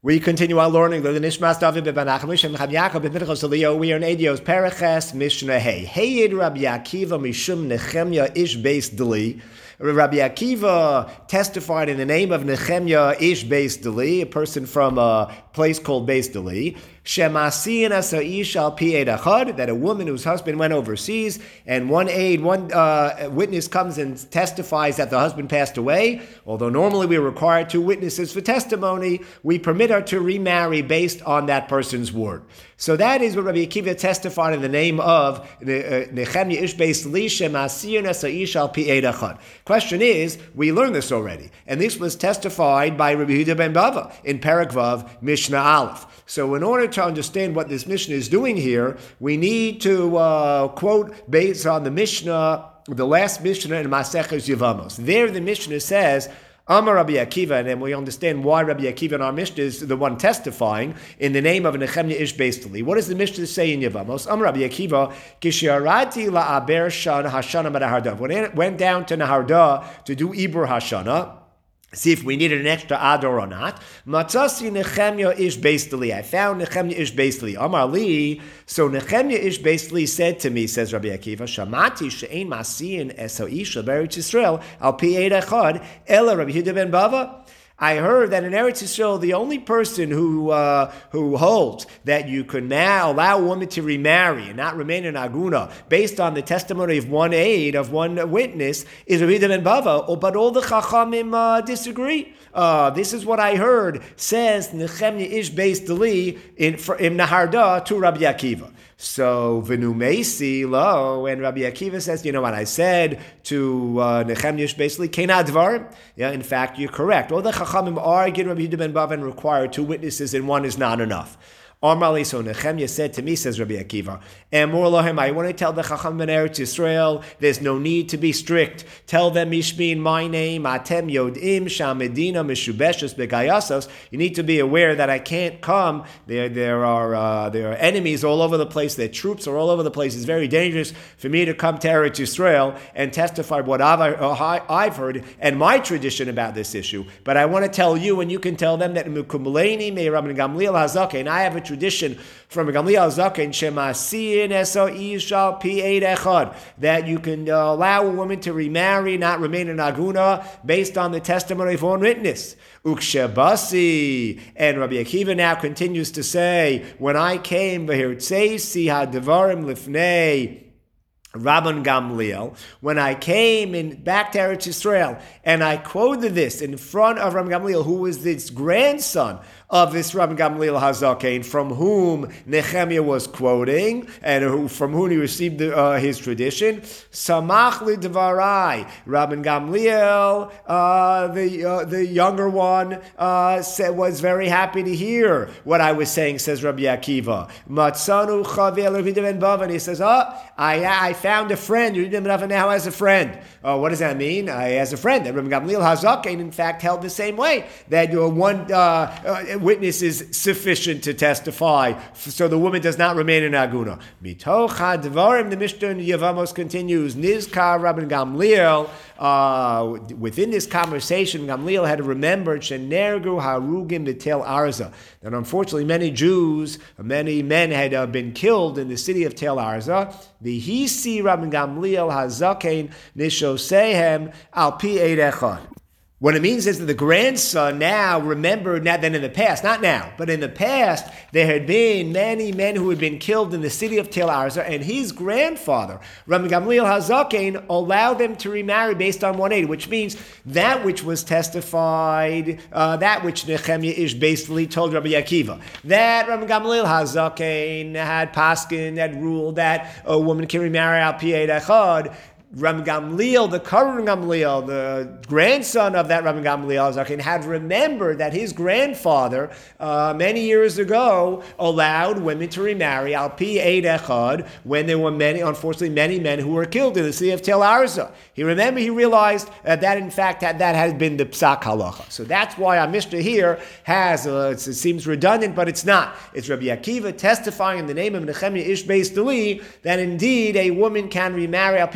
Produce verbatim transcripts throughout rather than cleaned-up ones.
We continue our learning. We are in Edios Periches Mishnah Hey. Heyid Rabbi Akiva Mishum Nechemya Ish Beis Deli. Rabbi Akiva testified in the name of Nechemya Ish Beis Deli, a person from a place called Beis Deli, Shemasiyin Asaish Al Pi Eid Echad, that a woman whose husband went overseas, and one aid, one uh, witness comes and testifies that the husband passed away. Although normally we require two witnesses for testimony, we permit her to remarry based on that person's word. So that is what Rabbi Akiva testified in the name of Nechemya Ish Beis Deli, Shemasiyin Asaish Al Pi Eid Echad. Question is, we learned this already, and this was testified by Rabbi Yehuda ben Bava in Perek Vav, Mishnah Aleph. So in order to understand what this Mishnah is doing here, we need to uh, quote based on the Mishnah, the last Mishnah in Maseches Yevamos. There the Mishnah says, Amar Rabbi Akiva, and then we understand why Rabbi Akiva in our Mishnah is the one testifying in the name of Nechemya Ish Beis Deli. What does the Mishnah say in Yevamos? Amar Rabbi Akiva, Kishiarati la'aber shan hashana b'Naharda. When it went down to Naharda to do Ibur Hashana, see if we needed an extra ador or not. Matzasi Nechemya Ish Beis Deli. I found Nechemya Ish Beis Deli. Amar li. So Nechemya Ish Beis Deli said to me, says Rabbi Akiva, Shamati she'ein masiyin es ha'isha b'Eretz Yisrael al pi eid echad ela Rabbi Yehuda ben Bava. I heard that in Eretz Yisrael, the only person who uh, who holds that you could now allow a woman to remarry and not remain in aguna based on the testimony of one aid, of one witness, is Rabbi Yehuda ben Bava. Oh, but all the Chachamim uh, disagree. Uh, this is what I heard, says Nechemya Ish Beis Deli in, in Naharda to Rabbi Akiva. So, Venu Meisi lo, and Rabbi Akiva says, you know what I said to uh, Nechemya Ish Beis Deli, Kena Dvar. Yeah, in fact, you're correct. All the Chachamim argue Rabbi Yehuda ben Bava and require two witnesses, and one is not enough. Amrali, so Nechemya said to me, says Rabbi Akiva, Amor Lohem, I want to tell the Chacham in Eretz Yisrael, there's no need to be strict. Tell them Mishmin, my name, Atem Yodim, Shamedina, Mishubeshus, Begayasos. You need to be aware that I can't come. There, there are uh, there are enemies all over the place. Their troops are all over the place. It's very dangerous for me to come to Eretz Yisrael and testify what I've, uh, I've heard and my tradition about this issue. But I want to tell you, and you can tell them that Mukumuleni, Me Rabban Gamliel Hazake, and I have a tradition from Gamliel Zaken Shemasiyin Eso Ishal Pi Eid Echad, that you can uh, allow a woman to remarry, not remain in aguna, based on the testimony of one witness. Ukshebasi, and Rabbi Akiva now continues to say, when I came v'hirtzeisi hadvarim lifnei Rabban Gamliel, when I came in back to Eretz Yisrael, and I quoted this in front of Rabban Gamliel, who was this grandson of this Rabban Gamliel Hazaken, from whom Nechemya was quoting, and who, from whom he received the, uh, his tradition. Samach lidvarai, Rabban Gamliel, uh, the uh, the younger one, uh, said, was very happy to hear what I was saying. Says Rabbi Akiva. Matzanu chavel Rabbi Yehuda ben Bava, and he says, "Oh, I I found a friend. Rabbi Yehuda ben Bava now has a friend. Oh, what does that mean? I has a friend. That Rabban Gamliel Hazaken, in fact, held the same way, that you're one." Uh, uh, witness is sufficient to testify, so the woman does not remain in aguna. Mitoch hadvarim, the Mishnah in Yevamos continues, Nizkar Rabban Gamliel, uh, within this conversation, Gamliel had remembered Shenergu Harugim B'Tel Arza, that unfortunately many Jews, many men had uh, been killed in the city of Tel Arza. V'hisi Rabban Gamliel Hazaken Nishosehem Al Pi Eid Echad. What it means is that the grandson now remembered, not then in the past, not now, but in the past, there had been many men who had been killed in the city of Tel Arza, and his grandfather, Rabban Gamliel Hazaken, allowed them to remarry based on one eighty, which means that which was testified, uh, that which Nechemya Ish Beis Deli told Rabbi Akiva, that Rabban Gamliel Hazaken had paskin, that ruled that a woman can remarry al pi eid echad. Rabban Gamliel, the current Gamliel, the grandson of that Rabban Gamliel Zaken, had remembered that his grandfather, uh, many years ago, allowed women to remarry al pi eid echad when there were many, unfortunately, many men who were killed in the city of Tel Arza. He remembered, he realized uh, that in fact that, that had been the psak halacha. So that's why our Mishnah here has, uh, it seems redundant, but it's not. It's Rabbi Akiva testifying in the name of Nechemya Ish Beis Deli that indeed a woman can remarry al pi eid echad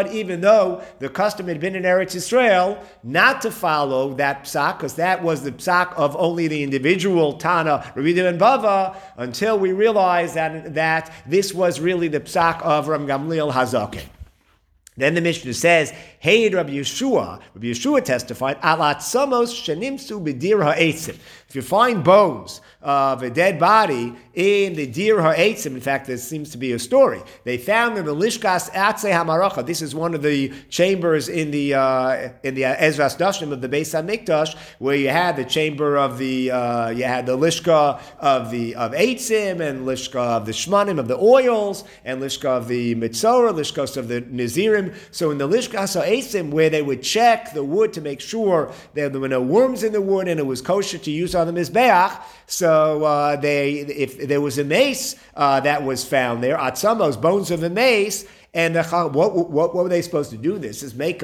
thought, even though the custom had been in Eretz Yisrael, not to follow that psak, because that was the psak of only the individual Tana, Rabbi Yehuda ben Bava, until we realized that, that this was really the psak of Ram Gamliel Hazaken. Then the Mishnah says, "Hey, Rabbi Yeshua." Rabbi Yeshua testified, "Alat samos shenimsu b'dir ha'etzim." If you find bones of a dead body in the dir ha'etzim, in fact, there seems to be a story. They found in the Lishkas Atzei Hamaracha. This is one of the chambers in the uh, in the Ezras Dashim of the Beis Hamikdash, where you had the chamber of the uh, you had the Lishka of the of Eitzim and Lishka of the Shmanim of the oils and Lishka of the Mitzorah, Lishkas of the Nazirim. So in the Lishkas Ha'etzim, where they would check the wood to make sure that there were no worms in the wood and it was kosher to use on the Mizbeach, so uh, they, if there was a mace uh, that was found there, atzamos, bones of a mace, and the, what, what what were they supposed to do? This is make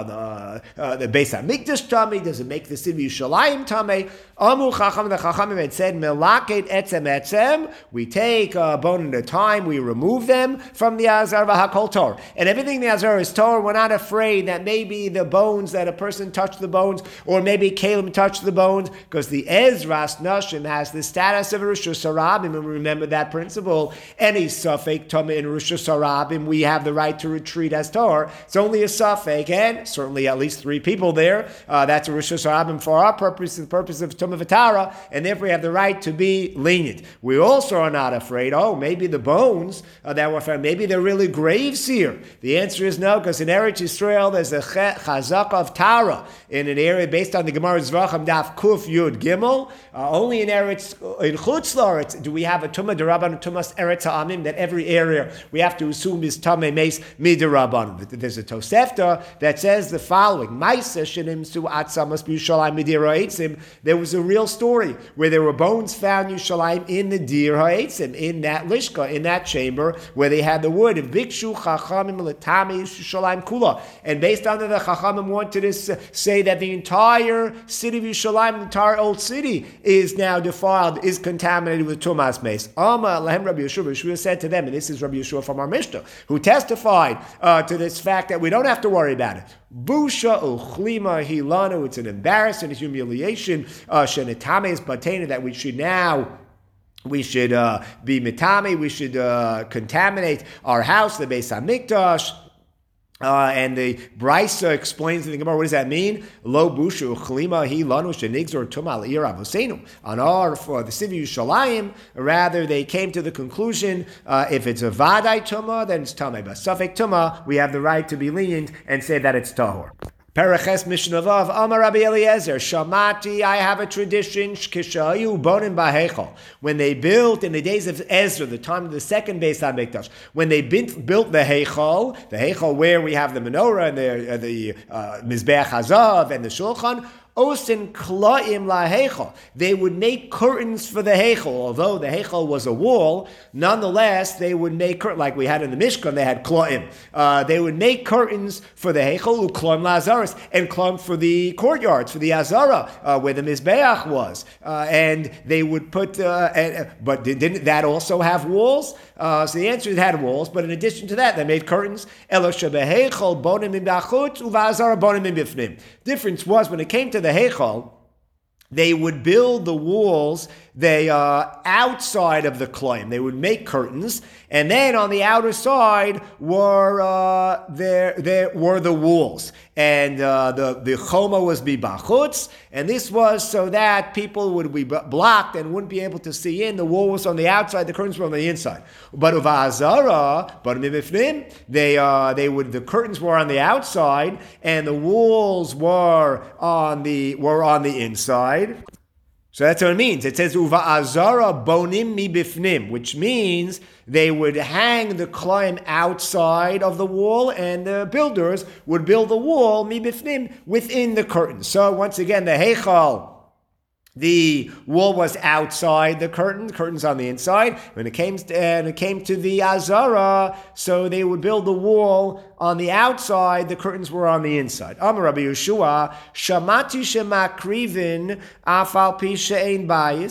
uh, the uh, the Beis Hamikdash tummy. Does it make the city Yerushalayim tummy? Amu Chacham, the Chachamim had said, Melaket etzem etzem. We take a bone at a time. We remove them from the Azar v'Hakol Tor, and everything the Azar is Tor. We're not afraid that maybe the bones that a person touched the bones, or maybe Kalim touched the bones, because the Ezras Nashim has the status of Rosh Hashanah. And remember that principle. Any Safek tummy in Rosh Hashanah, we have the right to retreat as Tor. It's only a Safek, and certainly at least three people there. Uh, that's a Rosh Hashanah for our purpose, the purpose of Tumah V'Tara, and therefore we have the right to be lenient. We also are not afraid, oh, maybe the bones uh, that were found, maybe they're really graves here. The answer is no, because in Eretz Yisrael there's a chazak of Tara in an area based on the Gemara Zvachim Daf Kuf Yud Gimel. Uh, only in Eretz, in Chutz La'aretz, do we have a Tumah D'Rabban, Tumas Eretz Ha'amim, that every area we have to assume is Tameh Meis Midirabban. There's a Tosefta that says the following: Ma'aseh shenimsu atzamas b'Yushalayim midir ha'etzim. There was a real story where there were bones found in Yerushalayim in the dir ha'etzim, in that lishka, in that chamber where they had the wood. Bikshu chachamim l'tamei Yerushalayim kula. And based on that, the chachamim wanted to say that the entire city of Yerushalayim, the entire old city, is now defiled, is contaminated with tumas meis. Ama lahem Rabbi Yeshua. Yeshua said to them, and this is Rabbi Yeshua from our Mishnah, who testified uh, to this fact that we don't have to worry about it. Busha uchlima hilanu. It's an embarrassment, a humiliation. Shenetame is batena, that we should now. We should uh, be mitame. We should uh, contaminate our house, the Beis Hamikdash. Uh, and the Brisa explains in the Gemara, what does that mean? Lo bushu chlima hi lanu shenigzor tumal ir avosenu. On our, for the city of Yerushalayim, rather they came to the conclusion, uh, if it's a vadai tuma, then it's tamei. But safek tuma, we have the right to be lenient and say that it's tahor. Paraches Mishnah Vav, Amar Rabbi Eliezer, Shamati, I have a tradition, Shkishayu bonim ba'hechol. When they built, in the days of Ezra, the time of the second Beis HaMikdash, when they built, built the Heichol, the Heichol where we have the menorah and the, uh, the uh, Mizbeach Hazav and the Shulchan, Osin klaim la heichal. They would make curtains for the heichal. Although the heichal was a wall, nonetheless they would make curtains, like we had in the Mishkan. They had klaim. Uh, they would make curtains for the heichal, uklaim la azaras, and klaim for the courtyards, for the azara, uh, where the mizbeach was. Uh, and they would put. Uh, and, but didn't that also have walls? Uh, so the answer is it had walls. But in addition to that, they made curtains. Elo shebeheichal bonim im b'achutz uva'azara bonim im b'fnim. Difference was when it came to the Heichal, they would build the walls they uh, outside of the claim. They would make curtains, and then on the outer side were uh, there there were the walls, and uh, the the choma was bibachutz, and this was so that people would be blocked and wouldn't be able to see in. The wall was on the outside, the curtains were on the inside. But uva'azara, but mibifnim, they uh, they would the curtains were on the outside, and the walls were on the were on the inside. So that's what it means. It says uva'azara bonim mi bifnim, which means they would hang the klaim outside of the wall, and the builders would build the wall mi bifnim within the curtain. So once again, the heichal, the wall was outside the curtain, the curtain's on the inside. When it came to, and it came to the azara, so they would build the wall on the outside, the curtains were on the inside. Amar Rabbi Yeshua, Shamati shemakrivin afal pi she'ein bayis.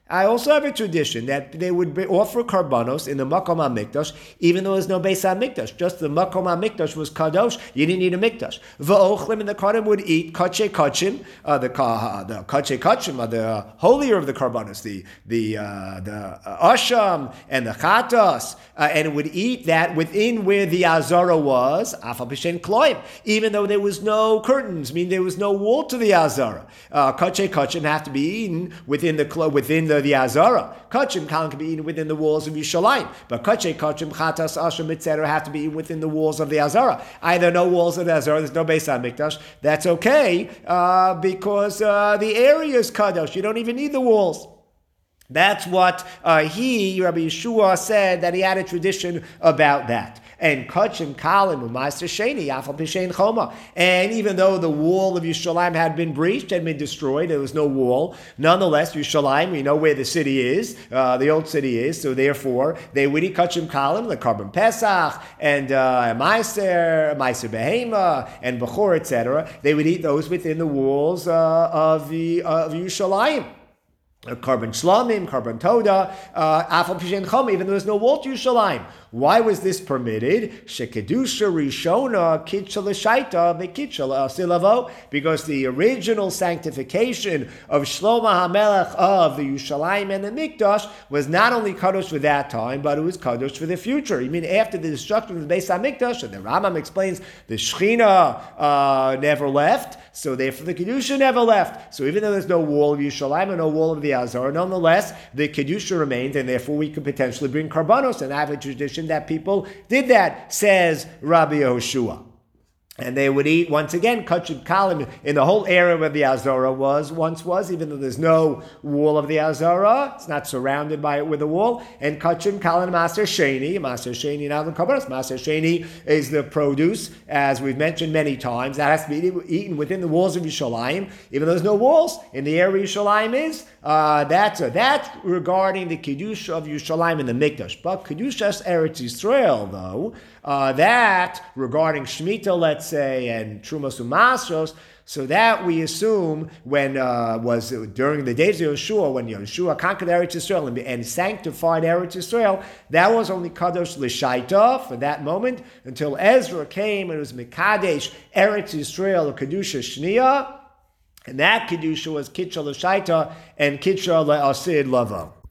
I also have a tradition that they would offer karbanos in the Makom HaMikdash, even though there was no Beis HaMikdash. Just the Makom HaMikdash was kadosh. You didn't need a mikdash. V'ochlim, and the Kohanim would eat kache kachim, uh, the uh, the kache kachim, uh, the uh, holier of the karbanos, the the uh, the uh, asham and the chatas, uh, and it would eat that within where the azara was, afal b'shen kloim, even though there was no curtains, meaning there was no wall to the azara. Uh, kache kachim have to be eaten within the within the the Azara. Kachim kalim can be eaten within the walls of Yushalayim, but kache kachim, chatas, asham, et cetera have to be eaten within the walls of the Azara. Either no walls of the Azara, there's no Beis HaMikdash. That's okay uh, because uh, the area is kadosh. You don't even need the walls. That's what uh, he, Rabbi Yeshua, said that he had a tradition about that. And kachim kalim u'ma'aser sheni afal b'shein choma. And even though the wall of Yerushalayim had been breached, had been destroyed, there was no wall. Nonetheless, Yerushalayim, we know where the city is, uh, the old city is. So therefore, they would eat kachim kalim, the Karban Pesach, and uh, ma'aser, ma'aser behema, and bechor, et cetera. They would eat those within the walls uh, of the uh, of Yerushalayim. Karban shlamim, karban toda, afal pishen chom, even though there's no wall to Yerushalayim. Why was this permitted? Shekedusha rishona kitcha l'shaita v'kitcha l'asilavo, because the original sanctification of Shlomo HaMelech of the Yerushalayim and the Mikdash was not only kadosh for that time, but it was kadosh for the future. You mean after the destruction of the Beis HaMikdash, and the Rambam explains the Shechina uh, never left, so therefore the kedusha never left. So even though there's no wall of Yerushalayim and no wall of the Azar, nonetheless the kedusha remained, and therefore we could potentially bring karbanos and have a tradition that people did that, says Rabbi Yehoshua. And they would eat, once again, kachim kalim in the whole area where the Azara was, once was, even though there's no wall of the Azara, it's not surrounded by it with a wall, and kachim kalim maser sheni, maser sheni now the kabaros, maser sheni is the produce, as we've mentioned many times, that has to be eaten within the walls of Yerushalayim, even though there's no walls, in the area Yerushalayim is, uh, that's, uh, that's regarding the Kedusha of Yerushalayim and the Mikdash. But Kedushas Eretz Yisrael, though, uh, that regarding Shemitah, let's say, and Trumas Umasros, so that we assume when uh, was during the days of Yeshua, when Yeshua conquered Eretz Yisrael and, and sanctified Eretz Yisrael, that was only Kadosh L'Shaita for that moment, until Ezra came and it was Mekadesh Eretz Yisrael, Kedusha Shniya, and that Kedusha was Kitcha L'Shaita and Kitcha L'Asid Lavo.